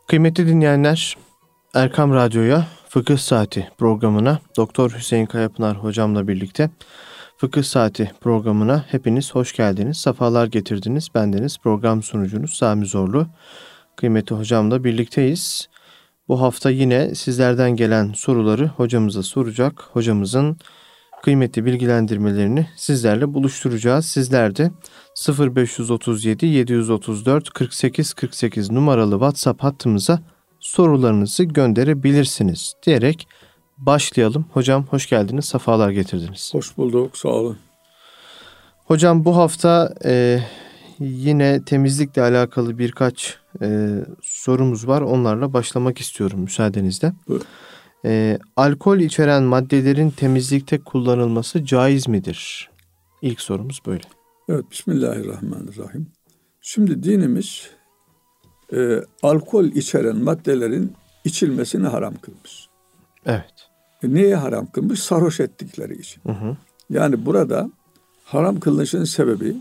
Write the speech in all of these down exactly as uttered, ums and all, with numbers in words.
Kıymetli dinleyenler, Erkam Radyo'ya Fıkıh Saati programına Doktor Hüseyin Kayapınar hocamla birlikte Fıkıh Saati programına hepiniz hoş geldiniz, sefalar getirdiniz. Bendeniz program sunucunuz Sami Zorlu. Kıymetli hocamla birlikteyiz. Bu hafta yine sizlerden gelen soruları hocamıza soracak. Hocamızın kıymetli bilgilendirmelerini sizlerle buluşturacağız. Sizler de sıfır beş otuz yedi yedi otuz dört kırk sekiz kırk sekiz numaralı WhatsApp hattımıza sorularınızı gönderebilirsiniz diyerek başlayalım. Hocam hoş geldiniz, sefalar getirdiniz. Hoş bulduk, sağ olun. Hocam bu hafta e, yine temizlikle alakalı birkaç e, sorumuz var. Onlarla başlamak istiyorum müsaadenizle. Buyurun. E, alkol içeren maddelerin temizlikte kullanılması caiz midir? İlk sorumuz böyle. Evet, Bismillahirrahmanirrahim. Şimdi dinimiz e, alkol içeren maddelerin içilmesini haram kılmış. Evet. E, niye haram kılmış? Sarhoş ettikleri için. Hı hı. Yani burada haram kılınışın sebebi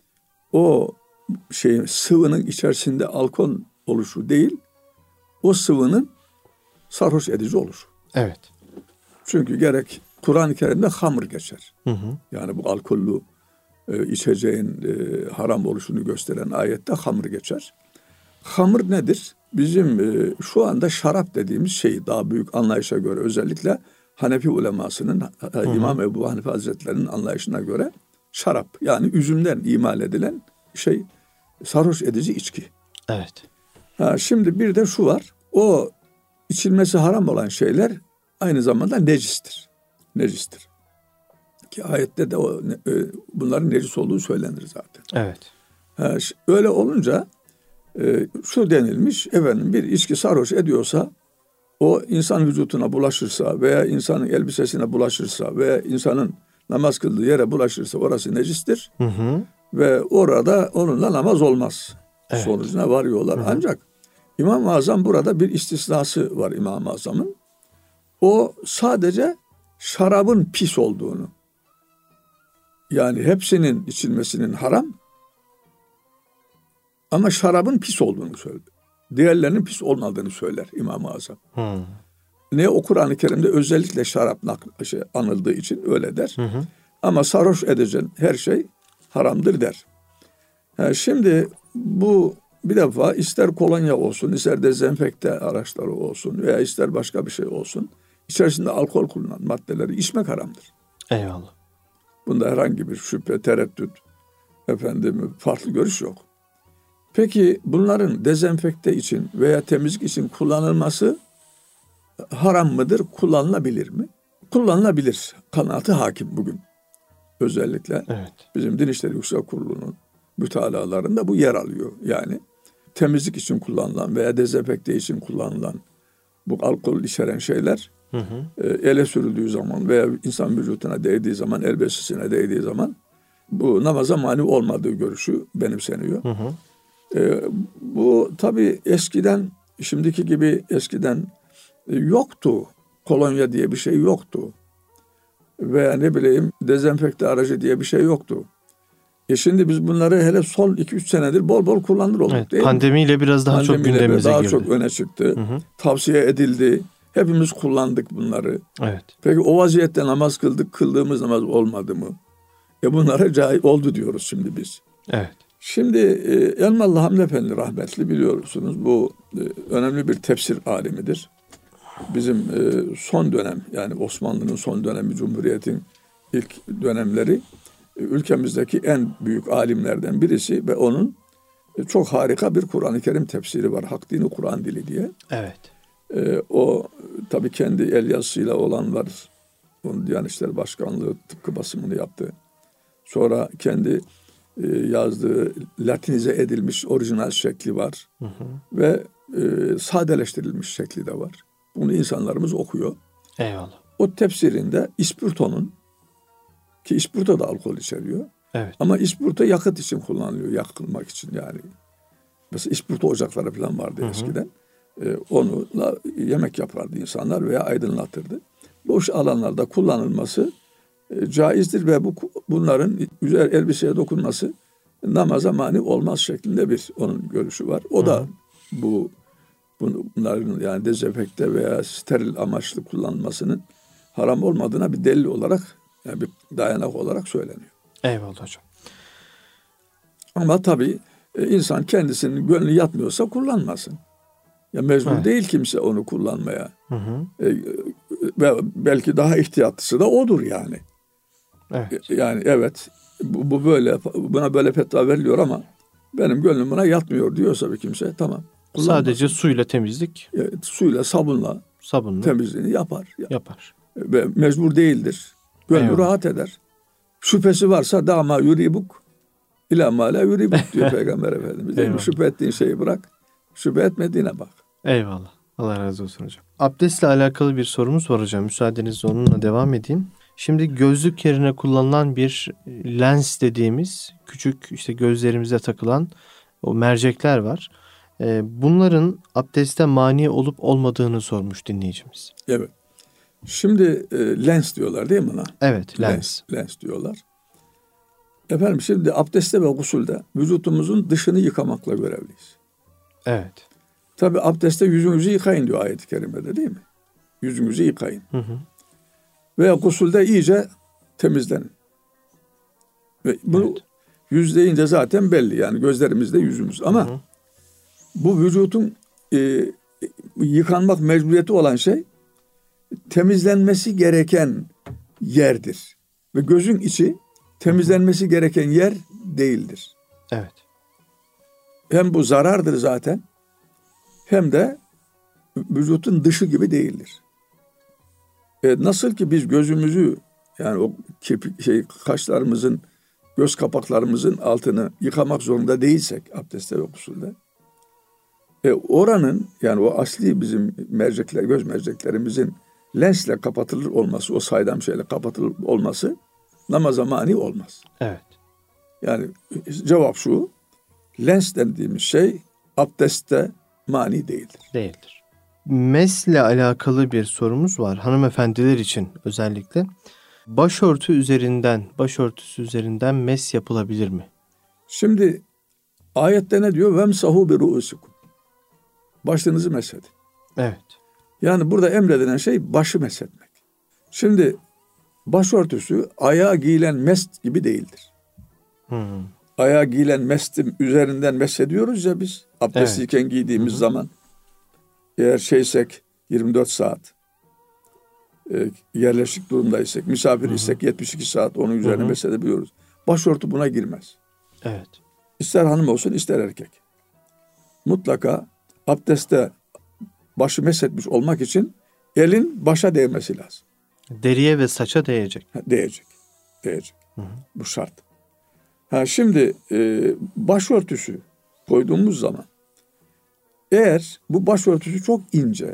o şeyin sıvının içerisinde alkol oluşu değil, o sıvının sarhoş edici oluşu. Evet. Çünkü gerek Kur'an-ı Kerim'de hamr geçer. Hı hı. Yani bu alkollü e, içeceğin e, haram oluşunu gösteren ayette hamr geçer. Hamr nedir? Bizim e, şu anda şarap dediğimiz şey, daha büyük anlayışa göre, özellikle Hanefi ulemasının, hı hı. İmam Ebu Hanife Hazretleri'nin anlayışına göre şarap, yani üzümden imal edilen şey, sarhoş edici içki. Evet. Ha, şimdi bir de şu var, o içilmesi haram olan şeyler aynı zamanda necistir. Necistir. Ki ayette de o, e, bunların necis olduğu söylenir zaten. Evet. Ha, öyle olunca e, şu denilmiş, efendim bir içki sarhoş ediyorsa, o insan vücuduna bulaşırsa veya insanın elbisesine bulaşırsa veya insanın namaz kıldığı yere bulaşırsa orası necistir. Hı hı. Ve orada onunla namaz olmaz. Evet. Sonucuna varıyorlar. Hı hı. Ancak İmam-ı Azam burada bir istisnası var İmam-ı Azam'ın. O sadece şarabın pis olduğunu, yani hepsinin içilmesinin haram ama şarabın pis olduğunu söyler. Diğerlerinin pis olmadığını söyler İmam-ı Azam. Hı. Ne o Kur'an-ı Kerim'de özellikle şarap şey, anıldığı için öyle der. Hı hı. Ama sarhoş edecek her şey haramdır der. Ha, şimdi bu bir defa ister kolonya olsun, ister dezenfekte araçları olsun veya ister başka bir şey olsun, içerisinde alkol kullanılan maddeleri içmek haramdır. Eyvallah. Bunda herhangi bir şüphe, tereddüt, efendim farklı görüş yok. Peki bunların dezenfekte için veya temizlik için kullanılması haram mıdır? Kullanılabilir mi? Kullanılabilir. Kanaati hakim bugün. Özellikle evet. Bizim Din İşleri Yüksek Kurulu'nun mütalalarında bu yer alıyor. Yani temizlik için kullanılan veya dezenfekte için kullanılan bu alkol içeren şeyler hı hı. E, ele sürüldüğü zaman veya insan vücuduna değdiği zaman, elbisesine değdiği zaman bu namaza mani olmadığı görüşü benimseniyor. Hı hı. E, bu tabii eskiden, şimdiki gibi eskiden e, yoktu. Kolonya diye bir şey yoktu. Veya ne bileyim dezenfekte aracı diye bir şey yoktu. E şimdi biz bunları hele son iki üç senedir bol bol kullanır olduk, evet, değil pandemiyle mi? Biraz daha pandemiyle çok gündemimize daha girdi. Daha çok öne çıktı. Hı hı. Tavsiye edildi. Hepimiz kullandık bunları. Evet. Peki o vaziyette namaz kıldık, kıldığımız namaz olmadı mı? E bunlara caiz oldu diyoruz şimdi biz. Evet. Şimdi e, Elmalı Hamdi Efendi rahmetli, biliyorsunuz, bu e, önemli bir tefsir alimidir. Bizim e, son dönem, yani Osmanlı'nın son dönemi, Cumhuriyet'in ilk dönemleri e, ülkemizdeki en büyük alimlerden birisi ve onun e, çok harika bir Kur'an-ı Kerim tefsiri var. Hak Dini Kur'an Dili diye. Evet. E, o tabii kendi el yazısıyla olan var. Onun Diyanet İşleri Başkanlığı tıpkı basımını yaptı. Sonra kendi e, yazdığı Latinize edilmiş orijinal şekli var. Hı hı. Ve e, sadeleştirilmiş şekli de var. Bunu insanlarımız okuyor. Eyvallah. O tefsirinde ispirtonun, ki ispirto da alkol içeriyor. Evet. Ama ispirto yakıt için kullanılıyor, yakılmak için yani. Mesela ispirto ocakları falan vardı, hı hı, eskiden. Ee, onunla yemek yapardı insanlar veya aydınlatırdı. Boş alanlarda kullanılması e, caizdir ve bu bunların güzel elbiseye dokunması namaza mani olmaz şeklinde bir onun görüşü var. O, hı hı, da bu bunların yani dezenfekte veya steril amaçlı kullanılmasının haram olmadığına bir delil olarak, yani bir dayanak olarak söyleniyor. Eyvallah hocam. Ama tabii insan kendisinin gönlü yatmıyorsa kullanmasın. Ya mecbur evet. değil kimse onu kullanmaya. Hı hı. E, ve belki daha ihtiyatlısı da odur yani. Evet. Yani evet bu, bu böyle, buna böyle fetva veriliyor ama benim gönlüm buna yatmıyor diyorsa bir kimse, tamam. Sadece suyla temizlik. Evet, suyla, sabunla, sabunla temizliğini yapar. Yapar. Ve mecbur değildir. Gönlü Eyvallah. rahat eder. Şüphesi varsa dama yuribuk ila ma la yuribuk diyor Peygamber Efendimiz. Değil mi? Şüphe ettiğin şeyi bırak. Şüphe etmediğine bak. Eyvallah. Allah razı olsun hocam. Abdestle alakalı bir sorumuz var hocam. Müsaadenizle onunla devam edeyim. Şimdi gözlük yerine kullanılan bir lens dediğimiz küçük işte gözlerimize takılan o mercekler var. Bunların abdeste mani olup olmadığını sormuş dinleyicimiz. Evet. Şimdi e, lens diyorlar değil mi buna? Evet, lens. lens. Lens diyorlar. Efendim şimdi abdestte ve gusülde vücutumuzun dışını yıkamakla görevliyiz. Evet. Tabi abdestte yüzünüzü yıkayın diyor ayet-i kerimede değil mi? Yüzünüzü yıkayın. Hı hı. Veya gusülde iyice temizlenin. Ve bu evet. yüz deyince zaten belli yani gözlerimizde yüzümüz. Ama hı hı. bu vücutun e, yıkanmak mecburiyeti olan şey temizlenmesi gereken yerdir. Ve gözün içi temizlenmesi gereken yer değildir. Evet. Hem bu zarardır zaten, hem de vücutun dışı gibi değildir. E nasıl ki biz gözümüzü, yani o kepik, şey, kaşlarımızın, göz kapaklarımızın altını yıkamak zorunda değilsek abdestte ve gusülde, e oranın yani o asli bizim mercekler, göz merceklerimizin lensle kapatılır olması, o saydam şeyle kapatılır olması namaza mani olmaz. Evet. Yani cevap şu, lens dediğimiz şey abdestte mani değildir. Değildir. Mesle alakalı bir sorumuz var hanımefendiler için özellikle. Başörtü üzerinden, başörtüsü üzerinden mes yapılabilir mi? Şimdi ayette ne diyor? Vemsahu bi ruusikum. Başınızı mesedin. Evet. Yani burada emredilen şey başı meshetmek. Şimdi başörtüsü ayağa giyilen mest gibi değildir. Hmm. Ayağa giyilen mestin üzerinden meshediyoruz ya biz abdestliyken evet. giydiğimiz Hı-hı. zaman. Eğer şeysek yirmi dört saat e, yerleşik durumdaysak, misafir isek yetmiş iki saat onun üzerine Hı-hı. meshedebiliyoruz. Başörtü buna girmez. Evet. İster hanım olsun ister erkek. Mutlaka abdestte başı meshetmiş olmak için elin başa değmesi lazım. Deriye ve saça değecek. Ha, değecek. Değecek. Hı hı. Bu şart. Ha, şimdi e, başörtüsü koyduğumuz zaman eğer bu başörtüsü çok ince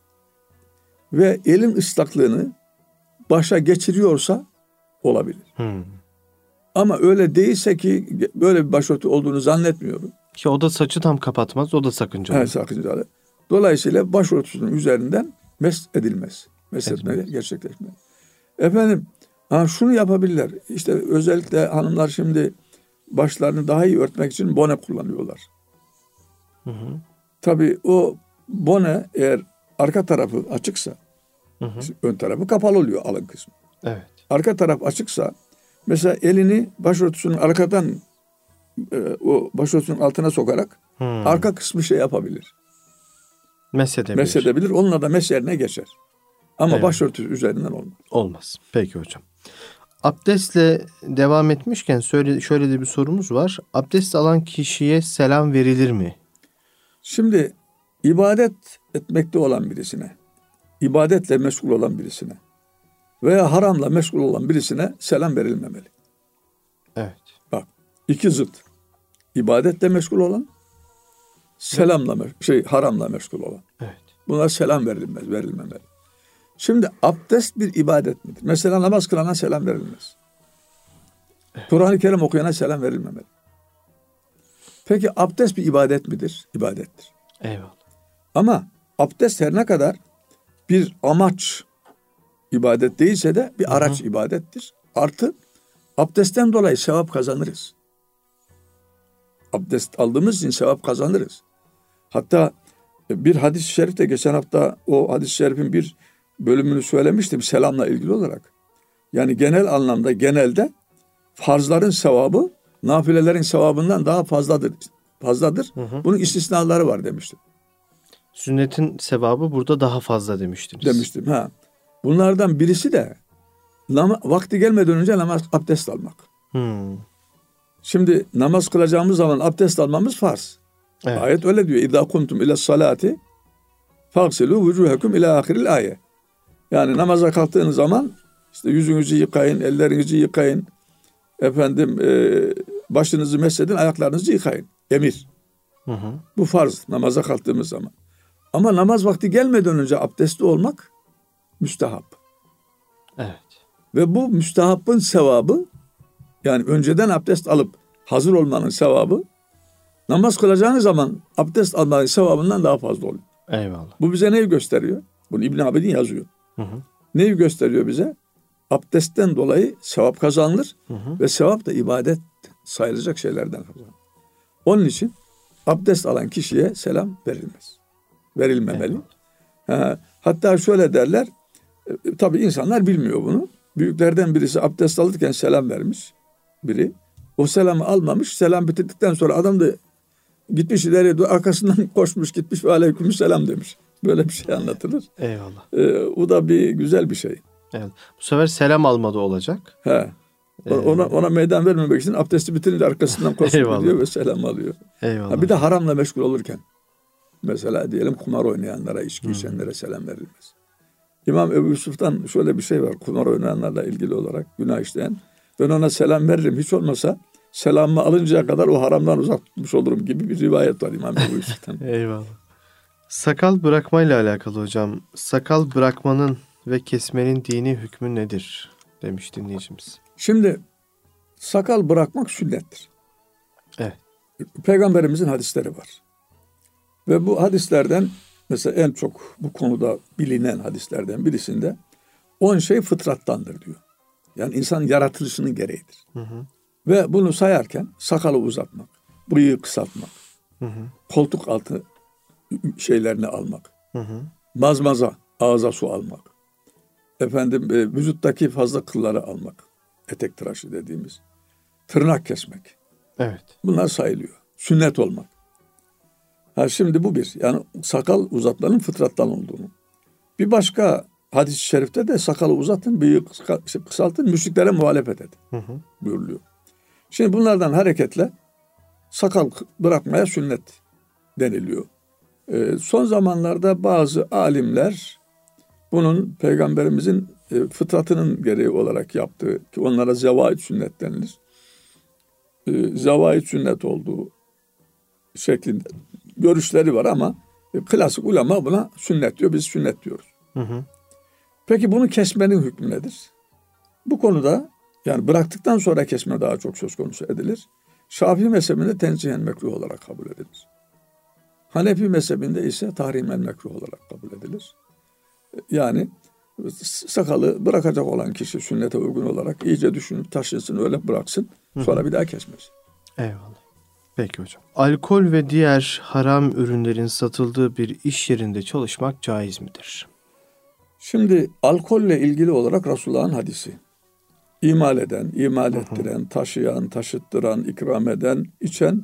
ve elin ıslaklığını başa geçiriyorsa olabilir. Hı. Ama öyle değilse ki böyle bir başörtü olduğunu zannetmiyorum. Ki o da saçı tam kapatmaz, o da sakıncalı. Evet, sakıncalı. Dolayısıyla başörtüsünün üzerinden mes edilmez. Mesletme gerçekleşmez. Efendim ha şunu yapabilirler. İşte özellikle hanımlar şimdi başlarını daha iyi örtmek için bone kullanıyorlar. Hı hı. Tabii o bone eğer arka tarafı açıksa, hı hı. ön tarafı kapalı oluyor alın kısmı. Evet. Arka taraf açıksa mesela elini başörtüsünün arkadan e, o başörtüsünün altına sokarak hı. arka kısmı şey yapabilir. Mesedebilir. Mesedebilir. Onunla da mes yerine geçer. Ama evet. başörtüsü üzerinden olmaz. Olmaz. Peki hocam. Abdestle devam etmişken şöyle, şöyle de bir sorumuz var. Abdest alan kişiye selam verilir mi? Şimdi ibadet etmekte olan birisine, ibadetle meşgul olan birisine veya haramla meşgul olan birisine selam verilmemeli. Evet. Bak iki zıt. İbadetle meşgul olan, selamla evet. şey haramla meşgul olan. Evet. Buna selam verilmez, verilmemeli. Şimdi abdest bir ibadet midir? Mesela namaz kılana selam verilmez. Evet. Kur'an-ı Kerim okuyana selam verilmemeli. Peki abdest bir ibadet midir? İbadettir. Eyvallah. Ama abdest her ne kadar bir amaç ibadet değilse de bir araç Hı-hı. ibadettir. Artı abdestten dolayı sevap kazanırız. Abdest aldığımız için sevap kazanırız. Hatta Bir hadis-i şerifte geçen hafta o hadis-i şerifin bir bölümünü söylemiştim selamla ilgili olarak. Yani genel anlamda genelde farzların sevabı nafilelerin sevabından daha fazladır. Fazladır. Hı hı. Bunun istisnaları var demiştim. Sünnetin sevabı burada daha fazla demiştiniz. Demiştim. Ha. Bunlardan birisi de nam- vakti gelmeden önce namaz abdest almak. Hmm. Şimdi namaz kılacağımız zaman abdest almamız farz. Evet. Ayet öyle diyor. İzâ kuntum ile salati fagsilû vücûhekum ilâ ahiril ayet. Yani namaza kalktığınız zaman işte yüzünüzü yıkayın, ellerinizi yıkayın. Efendim e, başınızı mesedin, ayaklarınızı yıkayın. Emir. Hı hı. Bu farz namaza kalktığımız zaman. Ama namaz vakti gelmeden önce abdestli olmak müstehap. Evet. Ve bu müstehabın sevabı, yani önceden abdest alıp hazır olmanın sevabı, namaz kılacağınız zaman abdest almanın sevabından daha fazla oluyor. Eyvallah. Bu bize neyi gösteriyor? Bunu İbn Abidin yazıyor. Hı hı. Neyi gösteriyor bize? Abdestten dolayı sevap kazanılır. Hı hı. Ve sevap da ibadet sayılacak şeylerden kazanılır. Onun için abdest alan kişiye selam verilmez. Verilmemeli. Ha, hatta şöyle derler, e, tabii insanlar bilmiyor bunu. Büyüklerden birisi abdest alırken selam vermiş biri. O selamı almamış. Selam bitirdikten sonra adam da gitmiş ileriye doğru arkasından koşmuş gitmiş ve aleykümselam demiş. Böyle bir şey anlatılır. Eyvallah. Ee, o da bir güzel bir şey. Evet. Bu sefer selam almadı olacak. He. Ona, ona meydan vermemek için abdesti bitirince arkasından koşup gidiyor ve selam alıyor. Eyvallah. Ha, bir de haramla meşgul olurken. Mesela diyelim kumar oynayanlara, içki hmm. içenlere selam verilmez. İmam Ebu Yusuf'tan şöyle bir şey var. Kumar oynayanlarla ilgili olarak günah işleyen. Ben ona selam veririm. Hiç olmasa selamımı alıncaya kadar o haramdan uzak tutmuş olurum gibi bir rivayet var İmam Ebu Yusuf'tan. Eyvallah. Sakal bırakmayla alakalı hocam. Sakal bırakmanın ve kesmenin dini hükmü nedir demiş dinleyicimiz. Şimdi sakal bırakmak sünnettir. Evet. Peygamberimizin hadisleri var. Ve bu hadislerden mesela en çok bu konuda bilinen hadislerden birisinde on şey fıtrattandır diyor. Yani insan yaratılışının gereğidir. Hı hı. Ve bunu sayarken sakalı uzatmak, bıyığı kısaltmak, hı hı. koltuk altı şeylerini almak, hı hı. mazmaza, ağza su almak, efendim e, vücuttaki fazla kılları almak, etek tıraşı dediğimiz, tırnak kesmek. Evet. Bunlar sayılıyor. Sünnet olmak. Ha şimdi bu bir. Yani sakal uzatmanın fıtrattan olduğunu. Bir başka hadis-i şerifte de sakalı uzatın, bıyığı kısaltın, müşriklere muhalefet edin hı hı. buyuruluyor. Şimdi bunlardan hareketle sakal bırakmaya sünnet deniliyor. Ee, son zamanlarda bazı alimler bunun Peygamberimizin e, fıtratının gereği olarak yaptığı, ki onlara zevaid sünnet denilir. E, zevaid sünnet olduğu şeklinde görüşleri var ama e, klasik ulema buna sünnet diyor, biz sünnet diyoruz. Hı hı. Peki bunu kesmenin hükmü nedir? Bu konuda yani bıraktıktan sonra kesme daha çok söz konusu edilir. Şafii mezhebinde tenzihen mekruh olarak kabul edilir. Hanefi mezhebinde ise tahrimen mekruh olarak kabul edilir. Yani sakalı bırakacak olan kişi sünnete uygun olarak iyice düşünüp taşınsın, öyle bıraksın. Sonra hı hı. bir daha kesmesin. Eyvallah. Peki hocam. Alkol ve diğer haram ürünlerin satıldığı bir iş yerinde çalışmak caiz midir? Şimdi alkolle ilgili olarak Resulullah'ın hadisi. İmal eden, imal ettiren, taşıyan, taşıttıran, ikram eden, içen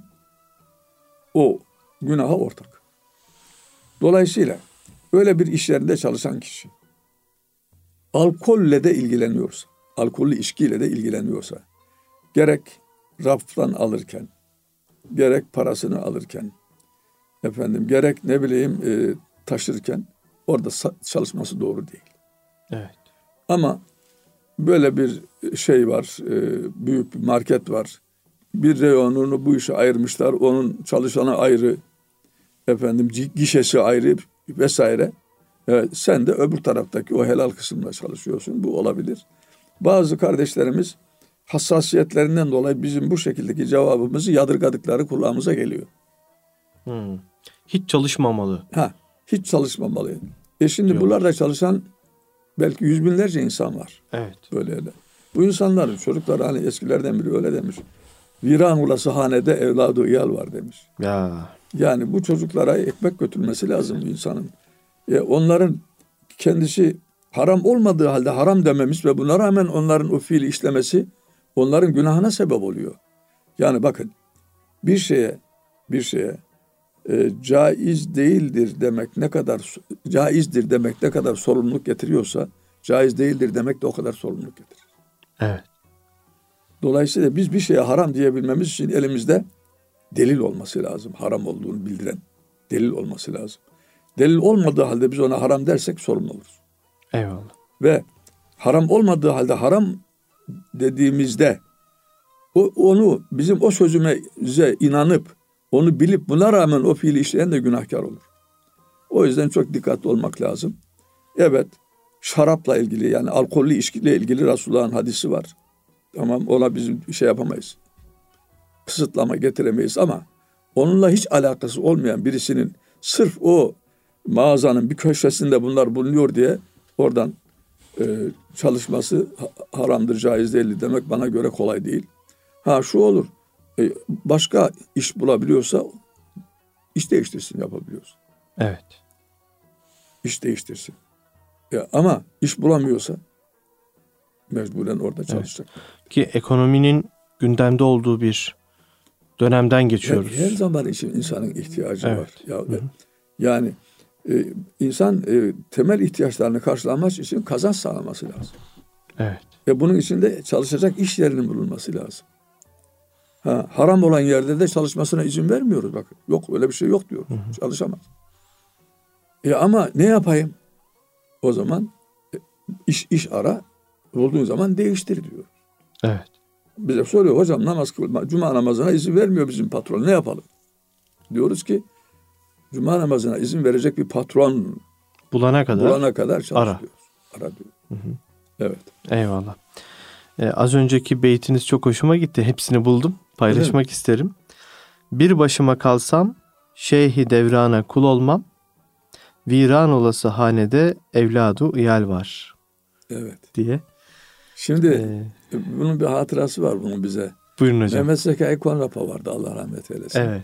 o günaha ortak. Dolayısıyla öyle bir iş yerinde çalışan kişi alkolle de ilgileniyorsa, alkollü içkiyle de ilgileniyorsa, gerek raftan alırken, gerek parasını alırken, efendim gerek ne bileyim e, taşırken orada çalışması doğru değil. Evet. Ama böyle bir şey var, e, büyük bir market var. Bir reyonunu bu işe ayırmışlar. Onun çalışanı ayrı, efendim gişesi ayrı vesaire. E, sen de öbür taraftaki o helal kısımda çalışıyorsun. Bu olabilir. Bazı kardeşlerimiz hassasiyetlerinden dolayı bizim bu şekildeki cevabımızı yadırgadıkları kulağımıza geliyor. Hmm. Hiç çalışmamalı. Ha, hiç çalışmamalı. E şimdi diyorlar. Buralarda çalışan belki yüz binlerce insan var. Evet. Böyle öyle. Bu insanlar, çocuklar hani eskilerden biri öyle demiş. Viran olası hanede evladı iyal var demiş. Ya. Yani bu çocuklara ekmek götürmesi lazım bu insanın. E, onların kendisi haram olmadığı halde haram dememiz ve buna rağmen onların o fiili işlemesi onların günahına sebep oluyor. Yani bakın bir şeye bir şeye e, caiz değildir demek ne kadar caizdir demek ne kadar sorumluluk getiriyorsa caiz değildir demek de o kadar sorumluluk getirir. Evet. Dolayısıyla biz bir şeye haram diyebilmemiz için elimizde delil olması lazım. Haram olduğunu bildiren delil olması lazım. Delil olmadığı halde biz ona haram dersek sorumlu oluruz. Eyvallah. Ve haram olmadığı halde haram dediğimizde o, onu bizim o sözümüze inanıp onu bilip buna rağmen o fiili işleyen de günahkar olur. O yüzden çok dikkatli olmak lazım. Evet, şarapla ilgili yani alkollü içkiyle ilgili Resulullah'ın hadisi var. Tamam, ona bizim bir şey yapamayız. Kısıtlama getiremeyiz ama onunla hiç alakası olmayan birisinin sırf o mağazanın bir köşesinde bunlar bulunuyor diye oradan e, çalışması haramdır, caiz değildir demek bana göre kolay değil. Ha şu olur, e, başka iş bulabiliyorsa iş değiştirsin yapabiliyorsa. Evet. İş değiştirsin. Ya, ama iş bulamıyorsa mecburen orada çalışacak. Evet. Ki ekonominin gündemde olduğu bir dönemden geçiyoruz. Her, her zaman için insanın ihtiyacı evet. var. Ya, hı hı. Yani e, insan e, temel ihtiyaçlarını karşılamak için kazanç sağlaması lazım. Evet. Ve bunun için de çalışacak iş yerinin bulunması lazım. Ha, haram olan yerde de çalışmasına izin vermiyoruz bakın. Yok öyle bir şey yok diyor. Hı hı. Çalışamaz. E ama ne yapayım? O zaman iş iş ara olduğu zaman değiştir diyor. Evet. Bize soruyor hocam namaz kılma, cuma namazına izin vermiyor bizim patron. Ne yapalım? Diyoruz ki cuma namazına izin verecek bir patron bulana kadar bulana kadar çalış ara. diyoruz. Ara diyor. Hı hı. Evet. Eyvallah. Ee, az önceki beytiniz çok hoşuma gitti. Hepsini buldum. Paylaşmak evet. isterim. Bir başıma kalsam şeyhi devrana kul olmam. Viran olası hanede evladu iyal var. Evet. Diye. Şimdi ee, bunun bir hatırası var bunun bize. Buyurun hocam. Mehmet Zekai Konrapa vardı Allah rahmet eylesin. Evet.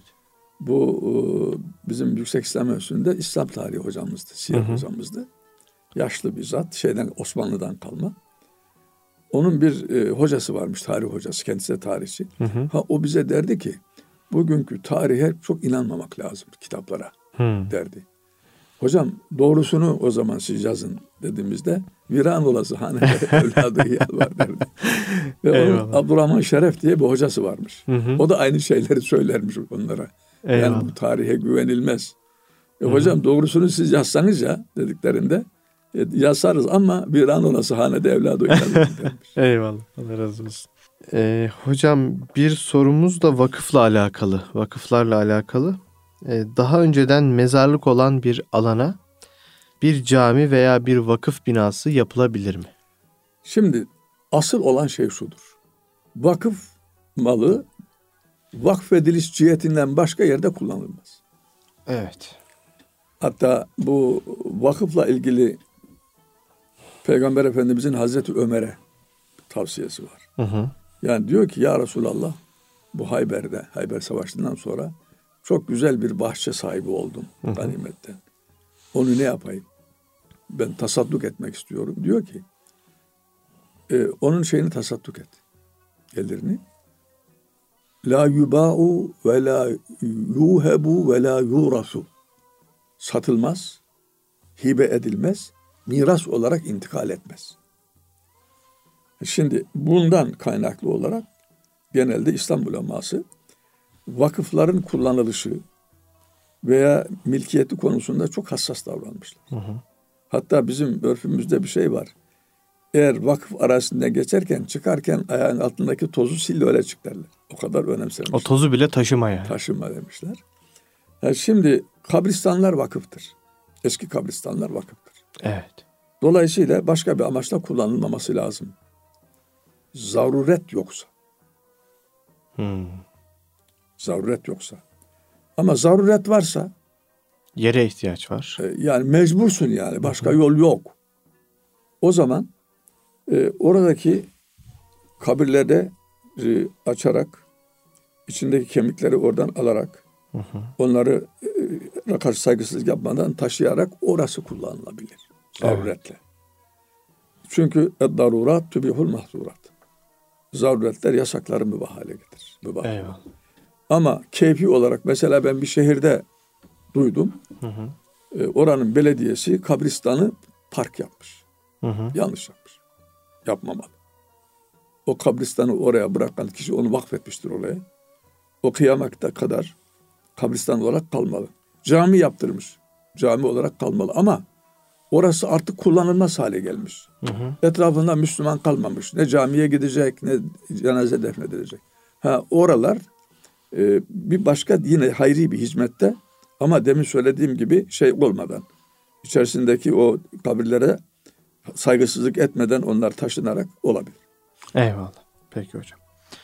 Bu bizim Yüksek İslam Enstitüsü'nde İslam tarihi hocamızdı. Siyer hocamızdı. Yaşlı bir zat. Şeyden Osmanlı'dan kalma. Onun bir e, hocası varmış. Tarih hocası. Kendisi de tarihçi. Hı hı. Ha, o bize derdi ki bugünkü tarihe çok inanmamak lazım kitaplara hı. derdi. Hocam doğrusunu o zaman siz yazın dediğimizde viran olası hanede evladı iyal var derdi. Ve eyvallah. Onun Abdurrahman Şeref diye bir hocası varmış. Hı hı. O da aynı şeyleri söylermiş onlara. Eyvallah. Yani bu tarihe güvenilmez. E, hocam doğrusunu siz yazsanız ya dediklerinde e, yazarız ama viran olası hanede evladı iyal var dermiş. Eyvallah. Allah razı olsun. Ee, hocam bir sorumuz da vakıfla alakalı. Vakıflarla alakalı. Daha önceden mezarlık olan bir alana bir cami veya bir vakıf binası yapılabilir mi? Şimdi asıl olan şey şudur. Vakıf malı vakfediliş cihetinden başka yerde kullanılmaz. Evet. Hatta bu vakıfla ilgili Peygamber Efendimizin Hazreti Ömer'e tavsiyesi var. Hı hı. Yani diyor ki ya Resulallah bu Hayber'de, Hayber Savaşı'ndan sonra çok güzel bir bahçe sahibi oldum hı hı. ganimetten. Onu ne yapayım? Ben tasadduk etmek istiyorum. Diyor ki e, onun şeyini tasadduk et. Gelirini. La yuba'u ve la yuhebu ve la yurasu. Satılmaz, hibe edilmez, miras olarak intikal etmez. Şimdi bundan kaynaklı olarak genelde İslam uleması vakıfların kullanılışı veya milkiyeti konusunda çok hassas davranmışlar. Hı hı. Hatta bizim örfümüzde bir şey var. Eğer vakıf arasında geçerken çıkarken ayağın altındaki tozu sil öyle çık derler. O kadar önemsemişler. O tozu bile taşıma yani. Taşıma demişler. Yani şimdi kabristanlar vakıftır. Eski kabristanlar vakıftır. Evet. Dolayısıyla başka bir amaçla kullanılmaması lazım. Zaruret yoksa. Hmm. Zaruret yoksa. Ama zaruret varsa yere ihtiyaç var. E, yani mecbursun yani. Başka hı hı. yol yok. O zaman e, oradaki kabirlerde e, açarak içindeki kemikleri oradan alarak Hı hı. Onları e, karşı saygısızlık yapmadan taşıyarak orası kullanılabilir. Zaruretle. Evet. Çünkü darurat tübihul mahzurat. Zaruretler yasakları mübah hale getirir. Mübah. Eyvallah. Ama keyfi olarak mesela ben bir şehirde duydum. Hı hı. E, oranın belediyesi kabristanı park yapmış. Hı hı. Yanlış yapmış. Yapmamalı. O kabristanı oraya bırakan kişi onu vakfetmiştir oraya. O kıyamete kadar kabristan olarak kalmalı. Cami yaptırmış. Cami olarak kalmalı ama orası artık kullanılmaz hale gelmiş. Hı hı. Etrafında Müslüman kalmamış. Ne camiye gidecek ne cenaze defnedilecek. Ha, oralar e, bir başka yine hayri bir hizmette ama demin söylediğim gibi şey olmadan, içerisindeki o kabirlere saygısızlık etmeden onlar taşınarak olabilir. Eyvallah. Peki hocam.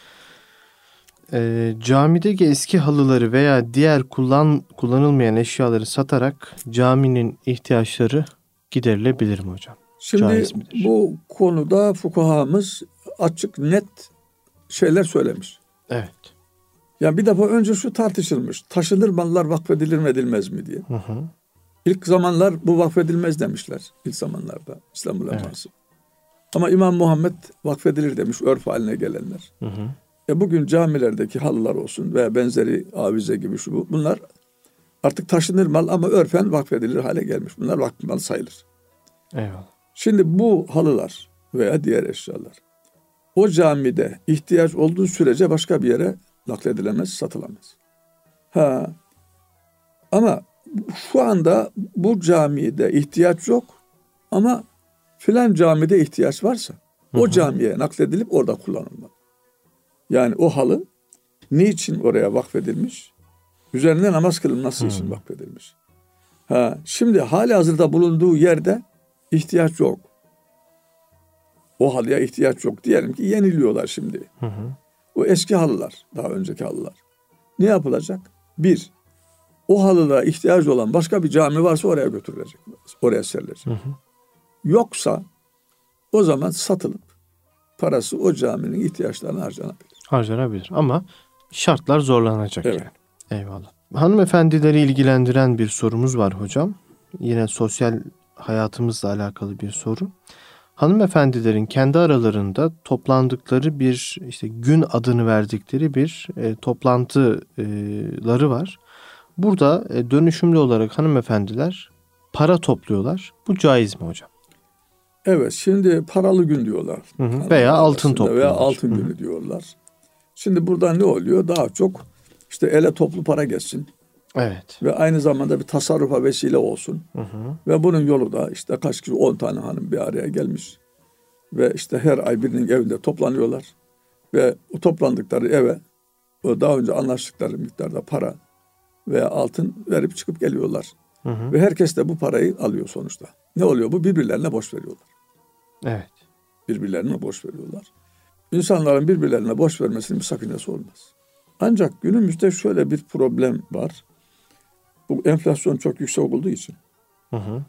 Ee, camideki eski halıları veya diğer kullan kullanılmayan eşyaları satarak caminin ihtiyaçları giderilebilir mi hocam? Şimdi bu konuda fukahamız açık net şeyler söylemiş. Evet. Yani bir defa önce şu tartışılmış. Taşınır mallar vakfedilir mi edilmez mi diye. Hı hı. İlk zamanlar bu vakfedilmez demişler. İlk zamanlarda İslam uleması. Evet. Ama İmam Muhammed vakfedilir demiş örf haline gelenler. Hı hı. E bugün camilerdeki halılar olsun veya benzeri avize gibi şu bu. Bunlar artık taşınır mal ama örfen vakfedilir hale gelmiş. Bunlar vakf mal sayılır. Eyvallah. Şimdi bu halılar veya diğer eşyalar o camide ihtiyaç olduğu sürece başka bir yere nakledilemez, satılamaz. Ha, ama şu anda bu camide ihtiyaç yok ama filan camide ihtiyaç varsa o hı hı. camiye nakledilip orada kullanılmalı. Yani o halı niçin oraya vakfedilmiş? Üzerinde namaz kılınması hı. için vakfedilmiş. Ha, şimdi hali hazırda bulunduğu yerde ihtiyaç yok. O halıya ihtiyaç yok. Diyelim ki yeniliyorlar şimdi. Hı hı. O eski halılar, daha önceki halılar. Ne yapılacak? Bir, o halılara ihtiyacı olan başka bir cami varsa oraya götürülecek. Oraya serilecek. Hı hı. Yoksa o zaman satılıp parası o caminin ihtiyaçlarına harcanabilir. Harcanabilir ama şartlar zorlanacak evet. yani. Eyvallah. Hanımefendileri ilgilendiren bir sorumuz var hocam. Yine sosyal hayatımızla alakalı bir soru. Hanımefendilerin kendi aralarında toplandıkları bir işte gün adını verdikleri bir e, toplantıları var. Burada e, dönüşümlü olarak hanımefendiler para topluyorlar. Bu caiz mi hocam? Evet, şimdi paralı gün diyorlar. Hı hı. Veya altın topluyorlar. Veya altın günü hı hı. diyorlar. Şimdi burada ne oluyor? Daha çok işte ele toplu para geçsin. Evet. Ve aynı zamanda bir tasarrufa vesile olsun. Hı hı. Ve bunun yolu da işte kaç kişi on tane hanım bir araya gelmiş. Ve işte her ay birinin evinde toplanıyorlar. Ve o toplandıkları eve o daha önce anlaştıkları miktarda para veya altın verip çıkıp geliyorlar. Hı hı. Ve herkes de bu parayı alıyor sonuçta. Ne oluyor bu? Birbirlerine borç veriyorlar. Evet. Birbirlerine borç veriyorlar. İnsanların birbirlerine borç vermesinin bir sakıncası olmaz. Ancak günümüzde şöyle bir problem var. Bu enflasyon çok yüksek olduğu için. Hı hı.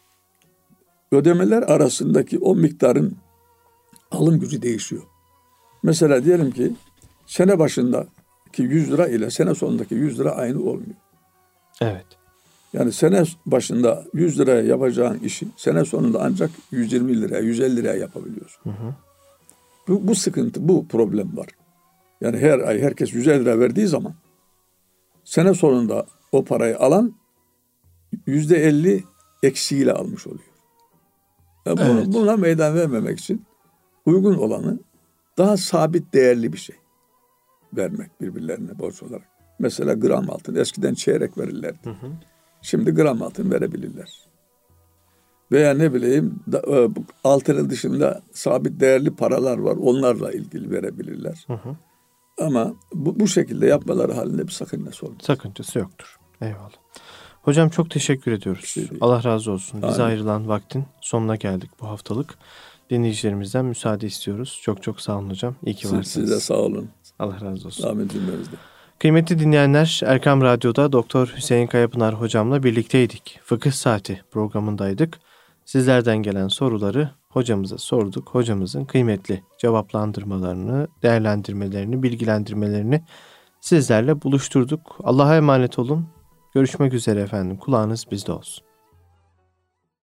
Ödemeler arasındaki o miktarın alım gücü değişiyor. Mesela diyelim ki sene başındaki yüz lira ile sene sonundaki yüz lira aynı olmuyor. Evet. Yani sene başında yüz liraya yapacağın işi sene sonunda ancak yüz yirmi liraya, yüz elli liraya yapabiliyorsun. Hı hı. Bu, bu sıkıntı, bu problem var. Yani her ay herkes yüz elli lira verdiği zaman sene sonunda o parayı alan yüzde elli eksiğiyle almış oluyor. Yani evet. bunu, buna meydan vermemek için uygun olanı daha sabit değerli bir şey vermek birbirlerine borç olarak. Mesela gram altın. Eskiden çeyrek verirlerdi. Hı hı. Şimdi gram altın verebilirler. Veya ne bileyim altının dışında sabit değerli paralar var. Onlarla ilgili verebilirler. Hı hı. Ama bu, bu şekilde yapmaları halinde bir sakıncası olmaz. Sakıncası yoktur. Eyvallah. Hocam çok teşekkür ediyoruz. Şey Allah razı olsun. Bize ayrılan vaktin sonuna geldik bu haftalık. Dinleyicilerimizden müsaade istiyoruz. Çok çok sağ olun hocam. İyi ki varsınız. Size sağ olun. Allah razı olsun. Amin cümlemizde. Kıymetli dinleyenler, Erkam Radyo'da Doktor Hüseyin Kayapınar hocamla birlikteydik. Fıkıh Saati programındaydık. Sizlerden gelen soruları hocamıza sorduk. Hocamızın kıymetli cevaplandırmalarını, değerlendirmelerini, bilgilendirmelerini sizlerle buluşturduk. Allah'a emanet olun. Görüşmek üzere efendim. Kulağınız bizde olsun.